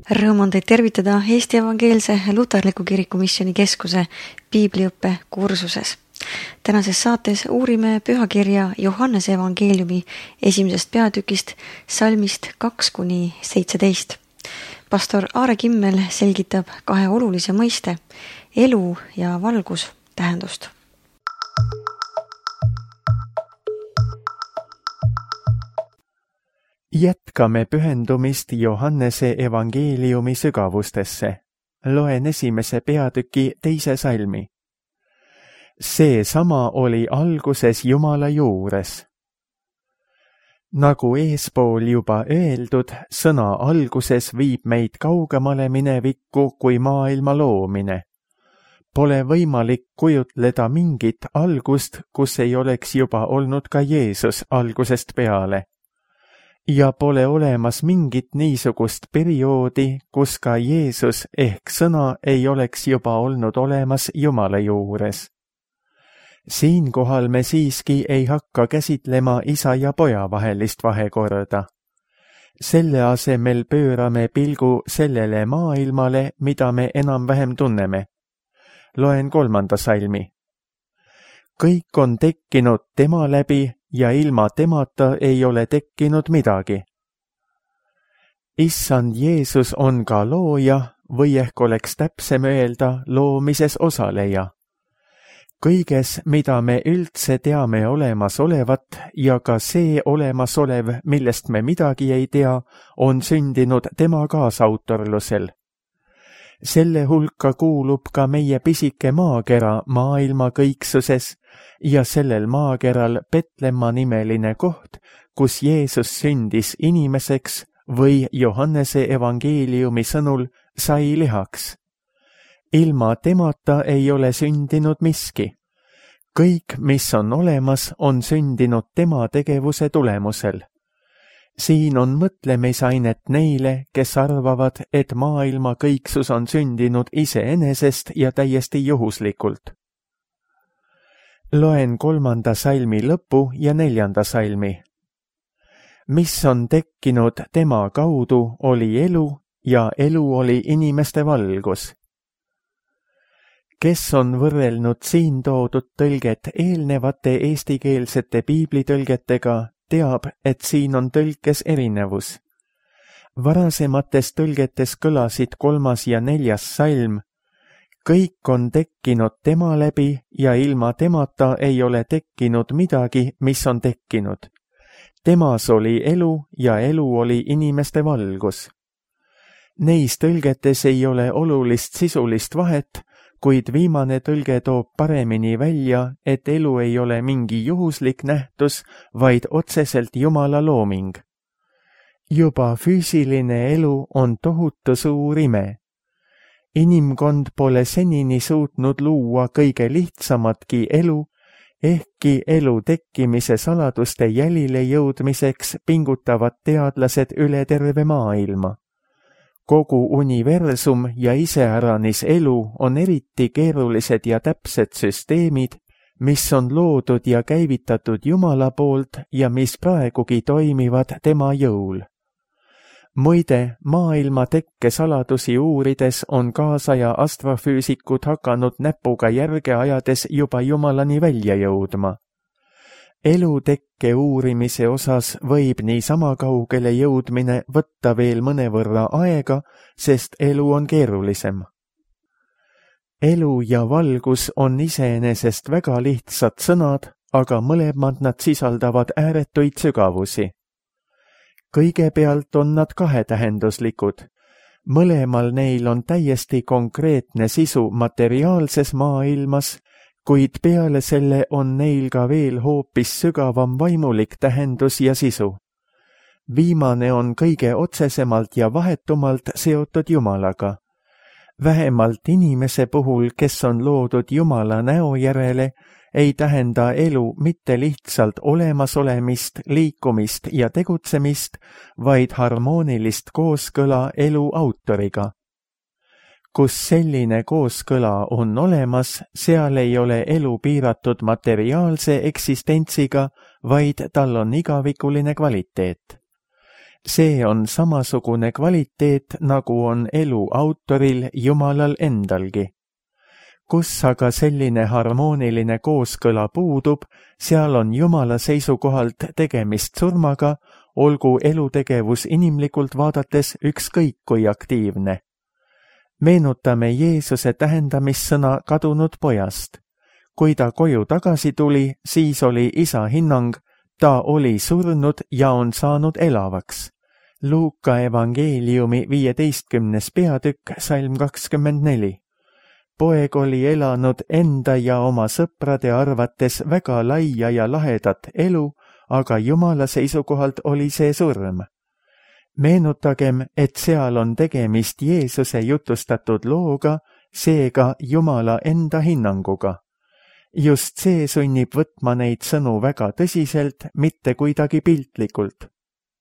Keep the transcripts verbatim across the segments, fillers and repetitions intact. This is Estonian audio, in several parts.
Rõõm on teid tervitada Eesti Evangeelse Luterliku Kiriku Missiooni Keskuse piibliõppe kursuses. Tänases saates uurime pühakirja Johannese evangeeliumi esimesest peatükist salmist kaks kuni seitseteist. Pastor Aare Kimmel selgitab kahe olulise mõiste, elu ja valgus tähendust. Jätkame pühendumist Johannese evangeeliumi sügavustesse. Loen esimese peatüki teise salmi. See sama oli alguses Jumala juures. Nagu eespool juba öeldud, sõna alguses viib meid kaugemale minevikku kui maailma loomine. Pole võimalik kujutleda mingit algust, kus ei oleks juba olnud ka Jeesus algusest peale. Ja pole olemas mingit niisugust perioodi, kus ka Jeesus ehk sõna ei oleks juba olnud olemas Jumala juures. Siinkohal me siiski ei hakka käsitlema isa ja poja vahelist vahekorda. Selle asemel pöörame pilgu sellele maailmale, mida me enam-vähem tunneme. Loen kolmanda salmi. Kõik on tekkinud tema läbi ja ilma temata ei ole tekkinud midagi. Issand Jeesus on ka looja või ehk oleks täpsem öelda loomises osaleja. Kõiges, mida me üldse teame olemasolevat ja ka see olemasolev, millest me midagi ei tea, on sündinud tema kaasautorlusel. Selle hulka kuulub ka meie pisike maakera maailma kõiksuses ja sellel maakeral Petlemma nimeline koht, kus Jeesus sündis inimeseks või Johannese evangeeliumi sõnul sai lihaks. Ilma temata ei ole sündinud miski. Kõik, mis on olemas, on sündinud tema tegevuse tulemusel. Siin on mõtlemisainet neile, kes arvavad, et maailma kõiksus on sündinud iseenesest ja täiesti juhuslikult. Loen kolmanda salmi lõpu ja neljanda salmi. Mis on tekkinud tema kaudu, oli elu ja elu oli inimeste valgus. Kes on võrrelnud siin toodud tõlget eelnevate eestikeelsete piiblitõlgetega, teab, et siin on tõlkes erinevus. Varasemates tõlgetes kõlasid kolmas ja neljas salm. Kõik on tekkinud tema läbi ja ilma temata ei ole tekkinud midagi, mis on tekkinud. Temas oli elu ja elu oli inimeste valgus. Neis tõlgetes ei ole olulist sisulist vahet, kuid viimane tõlge toob paremini välja, et elu ei ole mingi juhuslik nähtus, vaid otseselt Jumala looming. Juba füüsiline elu on tohutu suur ime. Inimkond pole senini suutnud luua kõige lihtsamatki elu, ehkki elu tekkimise saladuste jälile jõudmiseks pingutavad teadlased üle terve maailma. Kogu universum ja iseäranis elu on eriti keerulised ja täpsed süsteemid, mis on loodud ja käivitatud Jumala poolt ja mis praegugi toimivad tema jõul. Muide, maailma tekke saladusi uurides on kaasaja astrofüüsikud hakanud näpuga järge ajades juba Jumalani välja jõudma. Elutekke uurimise osas võib nii sama kaugele jõudmine võtta veel mõnevõrra aega, sest elu on keerulisem. Elu ja valgus on iseenesest väga lihtsad sõnad, aga mõlemad nad sisaldavad ääretuid sügavusi. Kõigepealt on nad kahetähenduslikud. Mõlemal neil on täiesti konkreetne sisu materiaalses maailmas, kuid peale selle on neil ka veel hoopis sügavam vaimulik tähendus ja sisu. Viimane on kõige otsesemalt ja vahetumalt seotud Jumalaga. Vähemalt inimese puhul, kes on loodud Jumala näo järele, ei tähenda elu mitte lihtsalt olemasolemist, liikumist ja tegutsemist, vaid harmoonilist kooskõla elu autoriga. Kus selline kooskõla on olemas, seal ei ole elu piiratud materiaalse eksistentsiga, vaid tal on igavikuline kvaliteet. see on samasugune kvaliteet, nagu on elu autoril Jumalal endalgi. Kus aga selline harmooniline kooskõla puudub, seal on Jumala seisukohalt tegemist surmaga, olgu elutegevus inimlikult vaadates ükskõik kui aktiivne. Meenutame Jeesuse tähendamissõna kadunud pojast. Kui ta koju tagasi tuli, siis oli isa hinnang, ta oli surnud ja on saanud elavaks. Luuka evangeeliumi viieteistkümnes peatükk, salm kakskümmend neli. Poeg oli elanud enda ja oma sõprade arvates väga laia ja lahedat elu, aga Jumala seisukohalt oli see surm. Meenutagem, et seal on tegemist Jeesuse jutustatud looga, seega Jumala enda hinnanguga. Just see sunnib võtma neid sõnu väga tõsiselt, mitte kuidagi piltlikult.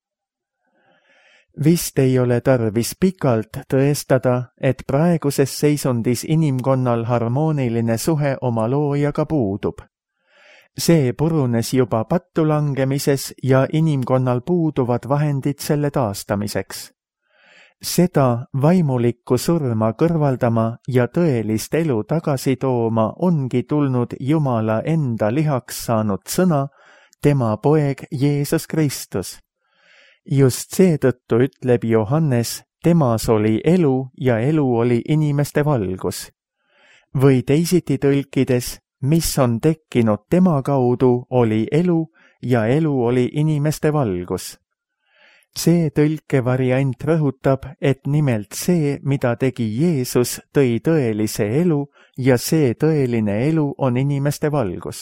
Vist ei ole tarvis pikalt tõestada, et praeguses seisundis inimkonnal harmooniline suhe oma loojaga puudub. See purunes juba pattu langemises ja inimkonnal puuduvad vahendid selle taastamiseks. Seda vaimulikku surma kõrvaldama ja tõelist elu tagasi tooma ongi tulnud Jumala enda lihaks saanud sõna, tema poeg Jeesus Kristus. Just seetõttu ütleb Johannes, temas oli elu ja elu oli inimeste valgus. Või teisiti tõlkides, mis on tekkinud tema kaudu, oli elu ja elu oli inimeste valgus. See tõlkevariant rõhutab, et nimelt see, mida tegi Jeesus, tõi tõelise elu ja see tõeline elu on inimeste valgus.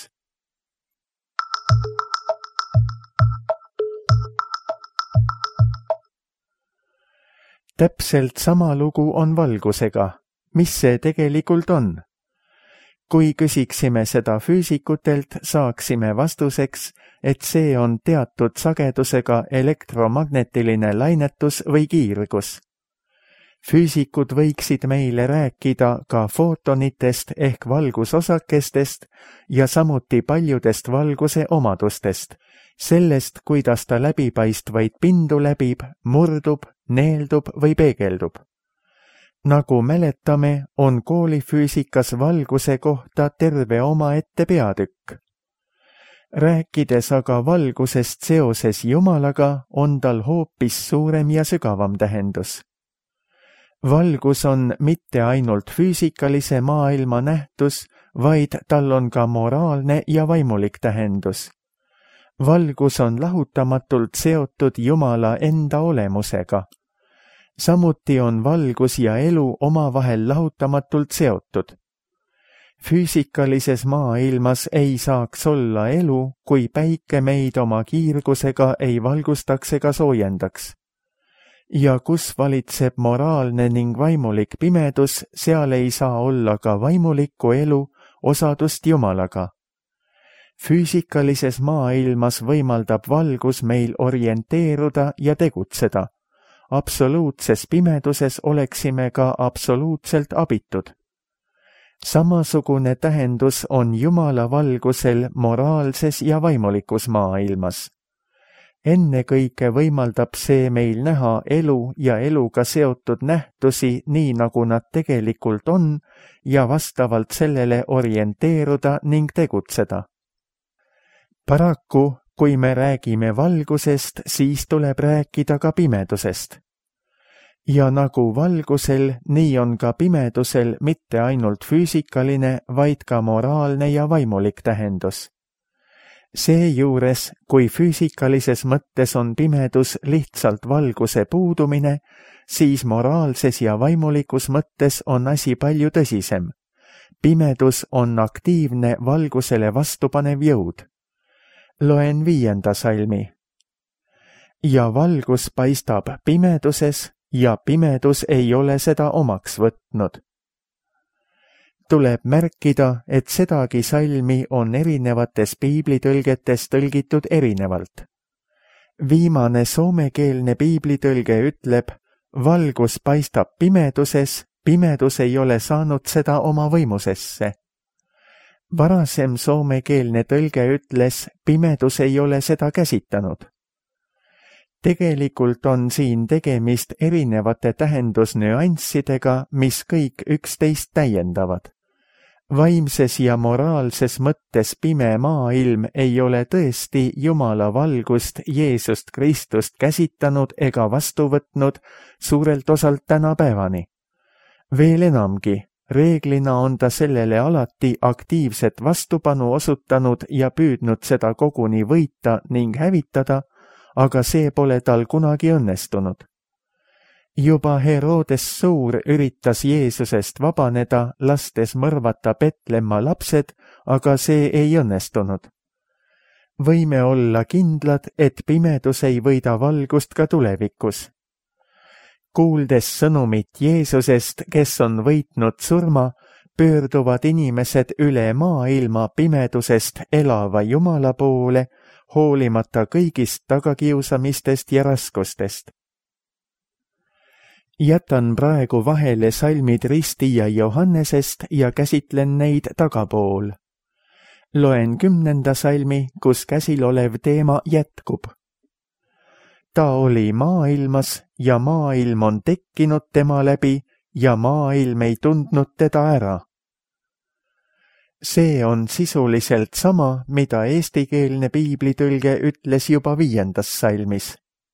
Täpselt sama lugu on valgusega. Mis see tegelikult on? Kui küsiksime seda füüsikutelt, saaksime vastuseks, et see on teatud sagedusega elektromagnetiline lainetus või kiirgus. Füüsikud võiksid meile rääkida ka footonitest ehk valgusosakestest ja samuti paljudest valguse omadustest, sellest, kuidas ta läbipaistvaid pindu läbib, murdub, neeldub või peegeldub. Nagu mäletame, on koolifüüsikas valguse kohta terve omaette peatükk. Rääkides aga valgusest seoses Jumalaga, on tal hoopis suurem ja sügavam tähendus. Valgus on mitte ainult füüsikalise maailma nähtus, vaid tal on ka moraalne ja vaimulik tähendus. Valgus on lahutamatult seotud Jumala enda olemusega. Samuti on valgus ja elu omavahel lahutamatult seotud. Füüsikalises maailmas ei saaks olla elu, kui päike meid oma kiirgusega ei valgustaks ega soojendaks. Ja kus valitseb moraalne ning vaimulik pimedus, seal ei saa olla ka vaimulikku elu, osadust Jumalaga. Füüsikalises maailmas võimaldab valgus meil orienteeruda ja tegutseda. Absoluutses pimeduses oleksime ka absoluutselt abitud. Samasugune tähendus on Jumala valgusel moraalses ja vaimulikus maailmas. Ennekõike võimaldab see meil näha elu ja eluga seotud nähtusi nii, nagu nad tegelikult on, ja vastavalt sellele orienteeruda ning tegutseda. Paraku, kui me räägime valgusest, siis tuleb rääkida ka pimedusest. Ja nagu valgusel, nii on ka pimedusel mitte ainult füüsikaline, vaid ka moraalne ja vaimulik tähendus. Seejuures, kui füüsikalises mõttes on pimedus lihtsalt valguse puudumine, siis moraalses ja vaimulikus mõttes on asi palju tõsisem. Pimedus on aktiivne valgusele vastupanev jõud. Loen viienda salmi. Ja valgus paistab pimeduses ja pimedus ei ole seda omaks võtnud. Tuleb märkida, et sedagi salmi on erinevates piiblitõlgetes tõlgitud erinevalt. Viimane soomekeelne piiblitõlge ütleb, valgus paistab pimeduses, pimedus ei ole saanud seda oma võimusesse. Varasem soomekeelne tõlge ütles, pimedus ei ole seda käsitanud. Tegelikult on siin tegemist erinevate tähendusnüanssidega, mis kõik üksteist täiendavad. Vaimses ja moraalses mõttes pime maailm ei ole tõesti Jumala valgust Jeesust Kristust käsitanud ega vastu võtnud suurelt osalt tänapäevani. Veel enamgi, reeglina on ta sellele alati aktiivset vastupanu osutanud ja püüdnud seda koguni võita ning hävitada, aga see pole tal kunagi õnnestunud. Juba Herodes Suur üritas Jeesusest vabaneda, lastes mõrvata Petlemma lapsed, aga see ei õnnestunud. Võime olla kindlad, et pimedus ei võida valgust ka tulevikus. Kuuldes sõnumit Jeesusest, kes on võitnud surma, pöörduvad inimesed üle maailma pimedusest elava Jumala poole, hoolimata kõigist tagakiusamistest ja raskustest. Jätan praegu vahele salmid Risti ja Johannesest ja käsitlen neid tagapool. Loen kümnenda salmi, kus käsil olev teema jätkub. Ta oli maailmas ja maailm on tekkinud tema läbi ja maailm ei tundnud teda ära. See on sisuliselt sama, mida eestikeelne piiblitõlge ütles juba viiendas salmis.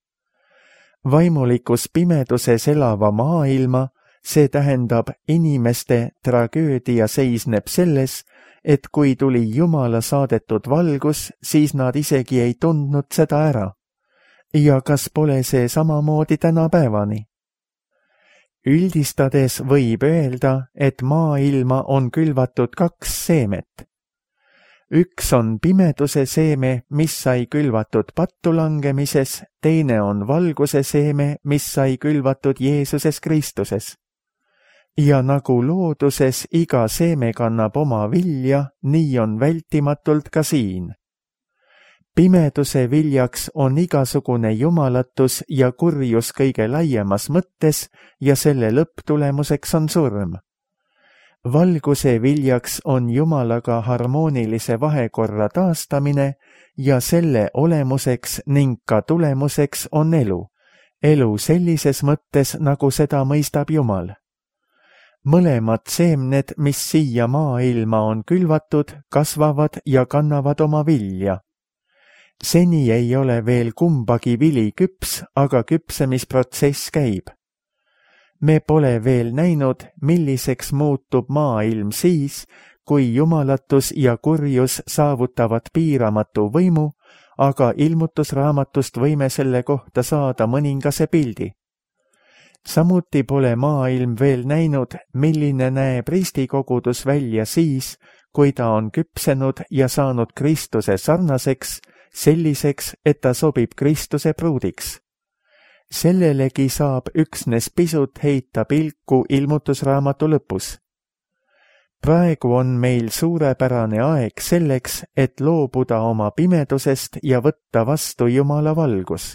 Vaimulikus pimeduses elava maailma, see tähendab inimeste tragöödia seisneb selles, et kui tuli Jumala saadetud valgus, siis nad isegi ei tundnud seda ära. Ja kas pole see samamoodi tänapäevani? Üldistades võib öelda, et maailma on külvatud kaks seemet. Üks on pimeduse seeme, mis sai külvatud pattu langemises, teine on valguse seeme, mis sai külvatud Jeesuses Kristuses. Ja nagu looduses iga seeme kannab oma vilja, nii on vältimatult ka siin. Pimeduse viljaks on igasugune jumalatus ja kurjus kõige laiemas mõttes ja selle lõpptulemuseks on surm. Valguse viljaks on Jumalaga harmoonilise vahekorra taastamine ja selle olemuseks ning ka tulemuseks on elu. Elu sellises mõttes, nagu seda mõistab Jumal. Mõlemad seemned, mis siia maailma on külvatud, kasvavad ja kannavad oma vilja. Seni ei ole veel kumbagi vili küps, aga küpsemisprotsess käib. Me pole veel näinud, milliseks muutub maailm siis, kui jumalatus ja kurjus saavutavad piiramatu võimu, aga ilmutusraamatust võime selle kohta saada mõningase pildi. Samuti pole maailm veel näinud, milline näeb ristikogudus välja siis, kui ta on küpsenud ja saanud Kristuse sarnaseks, selliseks, et ta sobib Kristuse pruudiks. Sellelegi saab üksnes pisut heita pilku ilmutusraamatu lõpus. Praegu on meil suurepärane aeg selleks, et loobuda oma pimedusest ja võtta vastu Jumala valgus.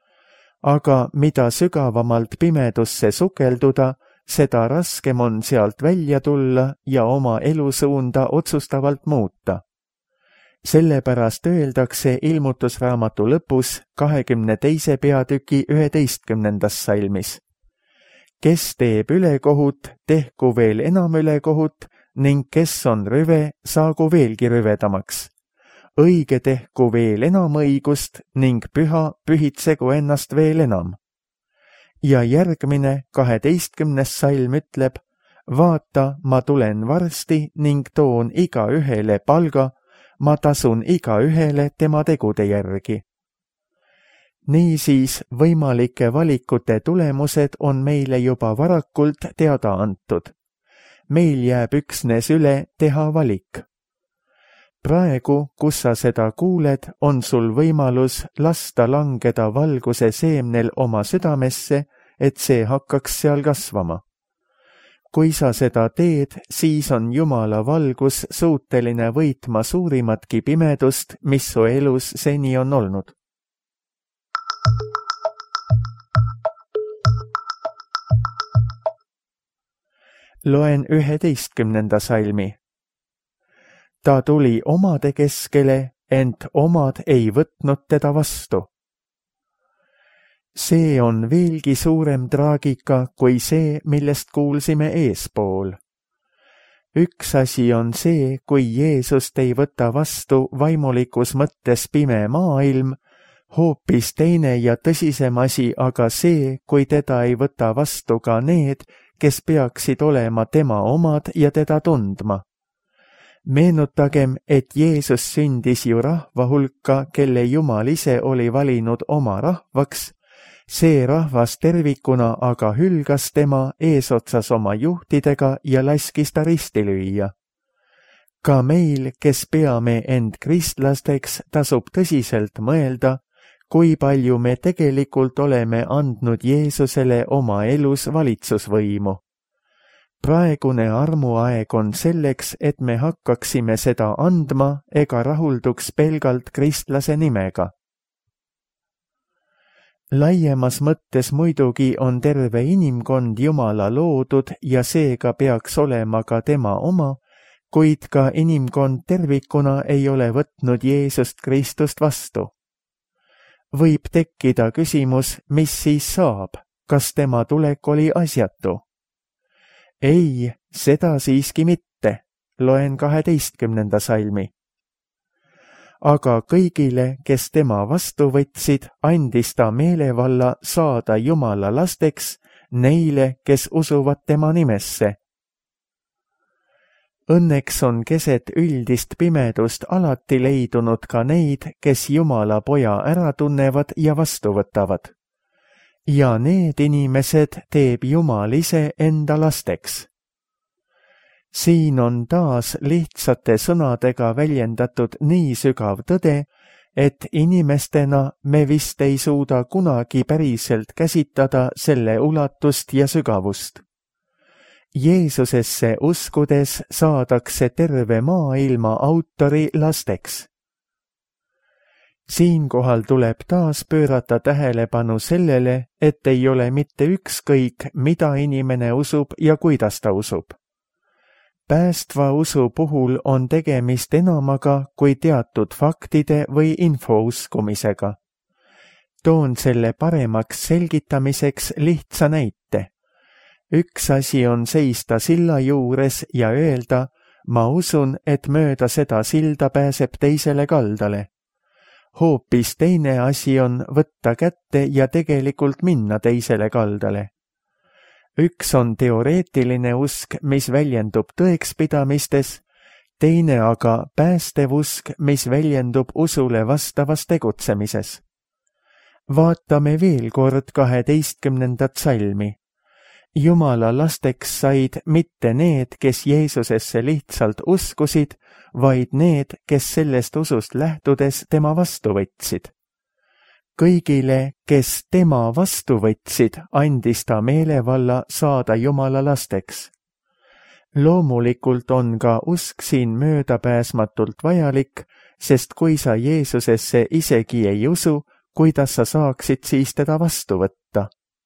Aga mida sügavamalt pimedusse sukelduda, seda raskem on sealt välja tulla ja oma elusuunda otsustavalt muuta. Sellepärast öeldakse ilmutusraamatu lõpus kahekümne teise peatüki üheteistkümnendas salmis. Kes teeb ülekohut, tehku veel enam ülekohut ning kes on rüve, saagu veelgi rüvedamaks. Õige tehku veel enam õigust ning püha pühitsegu ennast veel enam. Ja järgmine kaheteistkümnes salm ütleb, vaata, ma tulen varsti ning toon iga ühele palga, ma tasun iga ühele tema tegude järgi. Niisiis võimalike valikute tulemused on meile juba varakult teada antud. Meil jääb üksnes üle teha valik. Praegu, kus sa seda kuuled, on sul võimalus lasta langeda valguse seemnel oma südamesse, et see hakkaks seal kasvama. Kui sa seda teed, siis on Jumala valgus suuteline võitma suurimatki pimedust, mis su elus seni on olnud. Loen üheteistkümnenda salmi. Ta tuli omade keskele, ent omad ei võtnud teda vastu. see on veelgi suurem traagika kui see, millest kuulsime eespool. Üks asi on see, kui Jeesust ei võta vastu vaimulikus mõttes pime maailm, hoopis teine ja tõsisem asi aga see, kui teda ei võta vastu ka need, kes peaksid olema tema omad ja teda tundma. Meenutagem, et Jeesus sündis ju rahva hulka, kelle Jumal ise oli valinud oma rahvaks, see rahvas tervikuna aga hülgas tema eesotsas oma juhtidega ja laskis ta risti lüüa. Ka meil, kes peame end kristlasteks, tasub tõsiselt mõelda, kui palju me tegelikult oleme andnud Jeesusele oma elus valitsusvõimu. Praegune armuaeg on selleks, et me hakkaksime seda andma ega rahulduks pelgalt kristlase nimega. Laiemas mõttes muidugi on terve inimkond Jumala loodud ja seega peaks olema ka tema oma, kuid ka inimkond tervikuna ei ole võtnud Jeesust Kristust vastu. Võib tekkida küsimus, mis siis saab, kas tema tulek oli asjatu? Ei, seda siiski mitte, loen kaheteistkümnenda salmi. Aga kõigile, kes tema vastu võtsid, andis ta meelevalla saada Jumala lasteks, neile, kes usuvad tema nimesse. Õnneks on keset üldist pimedust alati leidunud ka neid, kes Jumala poja ära tunnevad ja vastu võtavad. Ja need inimesed teeb Jumal ise enda lasteks. Siin on taas lihtsate sõnadega väljendatud nii sügav tõde, et inimestena me vist ei suuda kunagi päriselt käsitleda selle ulatust ja sügavust. Jeesusesse uskudes saadakse terve maailma autori lasteks. Siinkohal tuleb taas pöörata tähelepanu sellele, et ei ole mitte ükskõik, mida inimene usub ja kuidas ta usub. Päästva usu puhul on tegemist enamaga kui teatud faktide või info uskumisega. Toon selle paremaks selgitamiseks lihtsa näite. Üks asi on seista silla juures ja öelda, ma usun, et mööda seda silda pääseb teisele kaldale. Hoopis teine asi on võtta kätte ja tegelikult minna teisele kaldale. Üks on teoreetiline usk, mis väljendub tõekspidamistes, teine aga päästev usk, mis väljendub usule vastavas tegutsemises. Vaatame veel kord kaheteistkümnendat salmi. Jumala lasteks said mitte need, kes Jeesusesse lihtsalt uskusid, vaid need, kes sellest usust lähtudes tema vastu võtsid. Kõigile, kes tema vastu võtsid, andis ta meelevalla saada Jumala lasteks. Loomulikult on ka usk siin möödapääsmatult vajalik, sest kui sa Jeesusesse isegi ei usu, kuidas sa saaksid siis teda vastu võtta?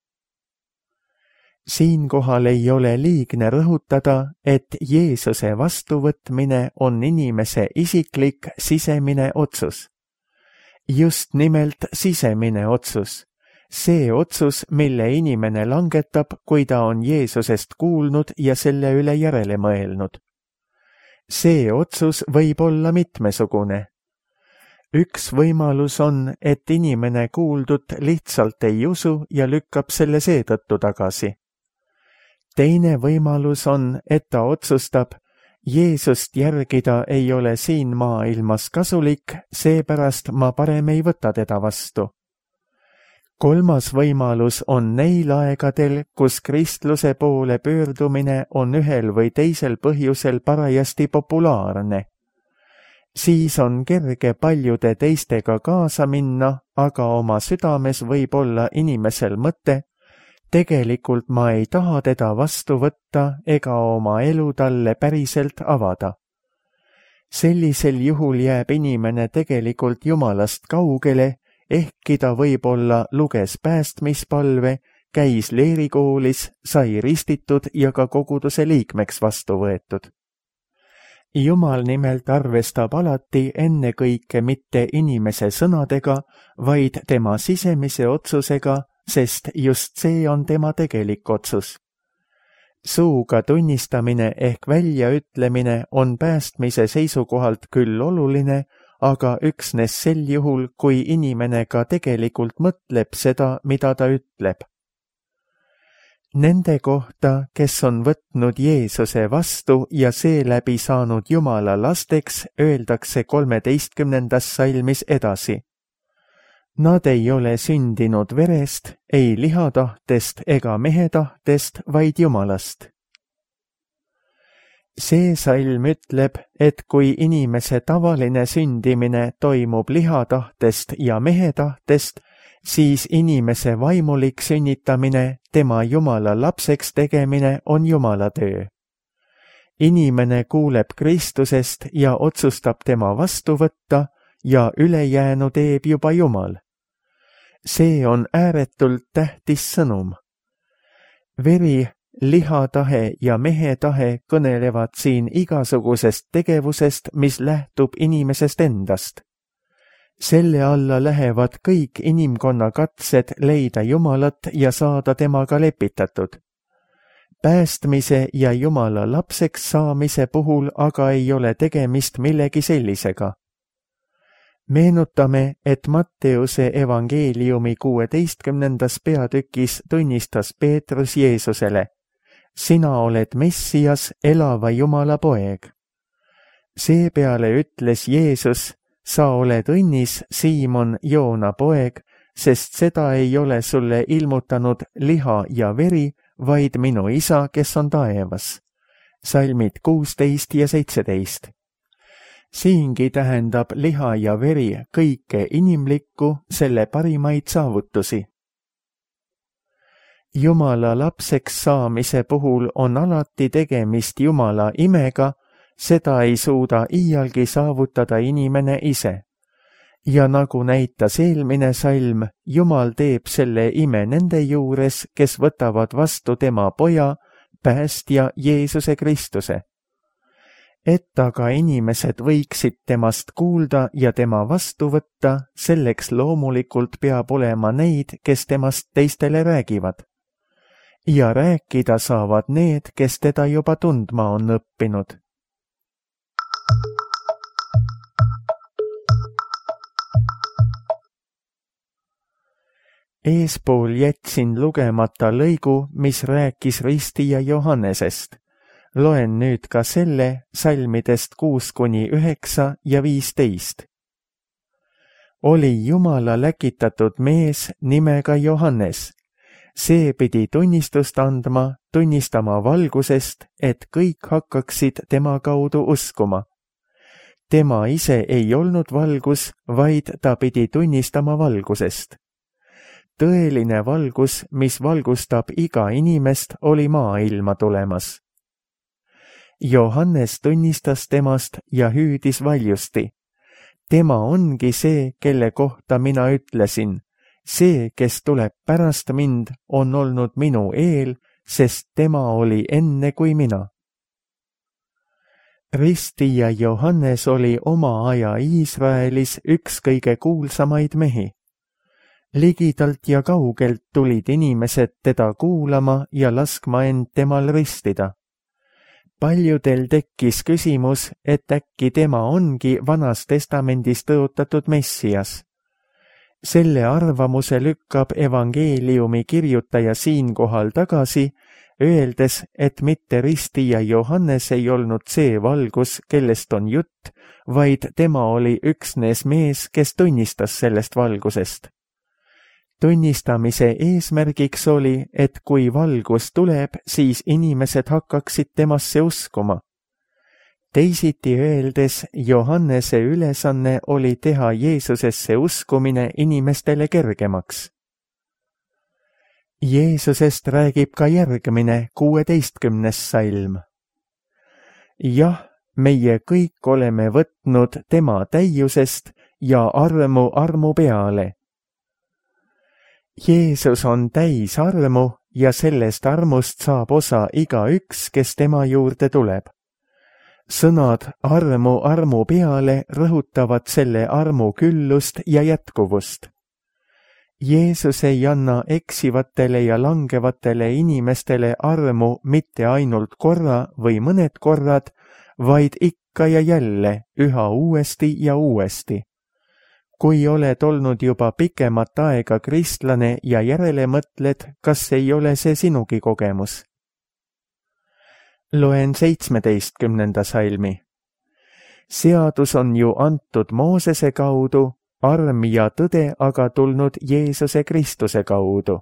Siinkohal ei ole liigne rõhutada, et Jeesuse vastuvõtmine on inimese isiklik sisemine otsus. Just nimelt sisemine otsus. See otsus, mille inimene langetab, kui ta on Jeesusest kuulnud ja selle üle järele mõelnud. See otsus võib olla mitmesugune. Üks võimalus on, et inimene kuuldut lihtsalt ei usu ja lükkab selle seetõttu tagasi. Teine võimalus on, et ta otsustab, Jeesust järgida ei ole siin maailmas kasulik, seepärast ma parem ei võta teda vastu. Kolmas võimalus on neil aegadel, kus kristluse poole pöördumine on ühel või teisel põhjusel parajasti populaarne. Siis on kerge paljude teistega kaasa minna, aga oma südames võib olla inimesel mõte, tegelikult ma ei taha teda vastu võtta ega oma elu talle päriselt avada. Sellisel juhul jääb inimene tegelikult Jumalast kaugele, ehkki ta võib-olla luges päästmispalve, käis leerikoolis, sai ristitud ja ka koguduse liikmeks vastu võetud. Jumal nimelt arvestab alati ennekõike mitte inimese sõnadega, vaid tema sisemise otsusega, sest just see on tema tegelik otsus. Suuga tunnistamine ehk väljaütlemine on päästmise seisukohalt küll oluline, aga üksnes sel juhul, kui inimene ka tegelikult mõtleb seda, mida ta ütleb. Nende kohta, kes on võtnud Jeesuse vastu ja seeläbi saanud Jumala lasteks, öeldakse kolmeteistkümnendas salmis edasi. Nad ei ole sündinud verest, ei lihatahtest ega mehetahtest, vaid Jumalast. See salm ütleb, et kui inimese tavaline sündimine toimub lihatahtest ja mehetahtest, siis inimese vaimulik sünnitamine, tema Jumala lapseks tegemine on Jumala töö. Inimene kuuleb Kristusest ja otsustab tema vastu võtta ja ülejäänu teeb juba Jumal. See on ääretult tähtis sõnum. Veri, lihatahe ja mehetahe kõnelevad siin igasugusest tegevusest, mis lähtub inimesest endast. Selle alla lähevad kõik inimkonna katsed leida Jumalat ja saada temaga lepitatud. Päästmise ja Jumala lapseks saamise puhul aga ei ole tegemist millegi sellisega. Meenutame, et Matteuse evangeeliumi kuueteistkümnendas peatükis tunnistas Peetrus Jeesusele: sina oled Messias, elava Jumala poeg. Seepeale ütles Jeesus: sa oled õnnis, Siimon, Joona poeg, sest seda ei ole sulle ilmutanud liha ja veri, vaid minu isa, kes on taevas. Salmid kuusteist ja seitseteist. Siingi tähendab liha ja veri kõike inimlikku, selle parimaid saavutusi. Jumala lapseks saamise puhul on alati tegemist Jumala imega, seda ei suuda iialgi saavutada inimene ise. Ja nagu näitas eelmine salm, Jumal teeb selle ime nende juures, kes võtavad vastu tema poja, päästja Jeesuse Kristuse. Et aga inimesed võiksid temast kuulda ja tema vastu võtta, selleks loomulikult peab olema neid, kes temast teistele räägivad. Ja rääkida saavad need, kes teda juba tundma on õppinud. Eespool jätsin lugemata lõigu, mis rääkis ristija Johannesest. Loen nüüd ka selle salmidest kuus kuni üheksa ja viisteist. Oli Jumala läkitatud mees nimega Johannes. See pidi tunnistust andma, tunnistama valgusest, et kõik hakkaksid tema kaudu uskuma. Tema ise ei olnud valgus, vaid ta pidi tunnistama valgusest. Tõeline valgus, mis valgustab iga inimest, oli maailma tulemas. Johannes tunnistas temast ja hüüdis valjusti. Tema ongi see, kelle kohta mina ütlesin. See, kes tuleb pärast mind, on olnud minu eel, sest tema oli enne kui mina. Ristija Johannes oli oma aja Iisraelis üks kõige kuulsamaid mehi. Ligidalt ja kaugelt tulid inimesed teda kuulama ja laskma end temal ristida. Paljudel tekkis küsimus, et äkki tema ongi Vanas Testamendis tõotatud Messias. Selle arvamuse lükkab evangeeliumi kirjutaja siinkohal tagasi, öeldes, et mitte ristija Johannes ei olnud see valgus, kellest on jutt, vaid tema oli üksnes mees, kes tunnistas sellest valgusest. Tunnistamise eesmärgiks oli, et kui valgus tuleb, siis inimesed hakkaksid temasse uskuma. Teisiti öeldes, Johannese ülesanne oli teha Jeesusesse uskumine inimestele kergemaks. Jeesusest räägib ka järgmine kuueteistkümnes salm. Jah, meie kõik oleme võtnud tema täiusest ja armu armu peale. Jeesus on täis armu ja sellest armust saab osa igaüks, kes tema juurde tuleb. Sõnad armu armu peale rõhutavad selle armu küllust ja jätkuvust. Jeesus ei anna eksivatele ja langevatele inimestele armu mitte ainult korra või mõned korrad, vaid ikka ja jälle, üha uuesti ja uuesti. Kui oled olnud juba pikemat aega kristlane ja järele mõtled, kas ei ole see sinugi kogemus? Loen seitsmeteistkümnenda salmi. Seadus on ju antud Moosese kaudu, arm ja tõde aga tulnud Jeesuse Kristuse kaudu.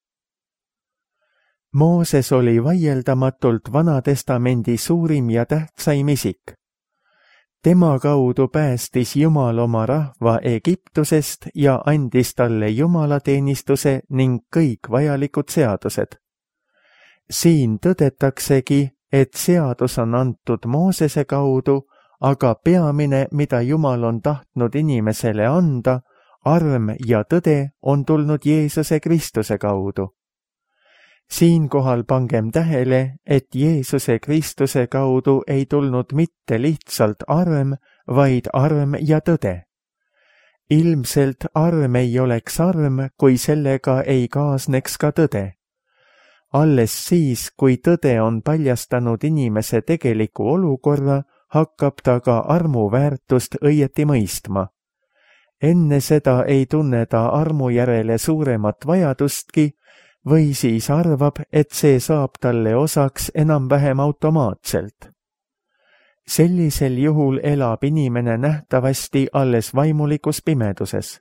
Mooses oli vaieldamatult Vana-testamendi suurim ja tähtsaim isik. Tema kaudu päästis Jumal oma rahva Egiptusest ja andis talle jumalateenistuse ning kõik vajalikud seadused. Siin tõdetaksegi, et seadus on antud Moosese kaudu, aga peamine, mida Jumal on tahtnud inimesele anda, arm ja tõde, on tulnud Jeesuse Kristuse kaudu. Siinkohal pangem tähele, et Jeesuse Kristuse kaudu ei tulnud mitte lihtsalt arm, vaid arm ja tõde. Ilmselt arm ei oleks arm, kui sellega ei kaasneks ka tõde. Alles siis, kui tõde on paljastanud inimese tegeliku olukorra, hakkab ta ka armu väärtust õieti mõistma. Enne seda ei tunne ta armu järele suuremat vajadustki, või siis arvab, et see saab talle osaks enam-vähem automaatselt. Sellisel juhul elab inimene nähtavasti alles vaimulikus pimeduses.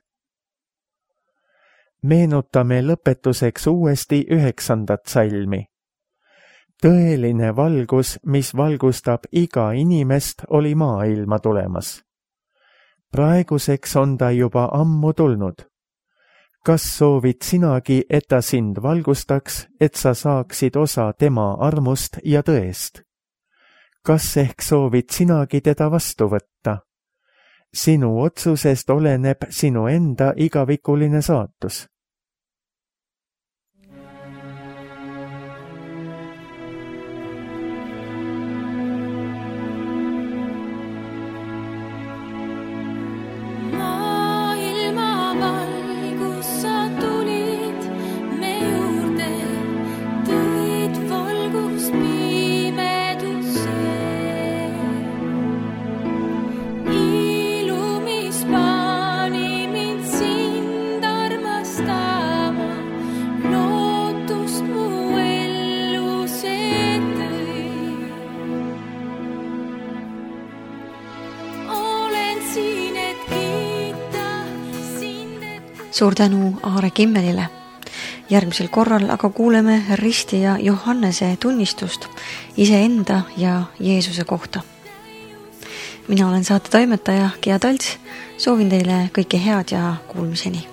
Meenutame lõpetuseks uuesti üheksandat salmi. Tõeline valgus, mis valgustab iga inimest, oli maailma tulemas. Praeguseks on ta juba ammu tulnud. Kas soovid sinagi, et ta sind valgustaks, et sa saaksid osa tema armust ja tõest? Kas ehk soovid sinagi teda vastu võtta? Sinu otsusest oleneb sinu enda igavikuline saatus. Suur tänu Aare Kimmelile. Järgmisel korral aga kuuleme ristija Johannese tunnistust iseenda ja Jeesuse kohta. Mina olen saate toimetaja Gea Talts, soovin teile kõike head ja kuulmiseni.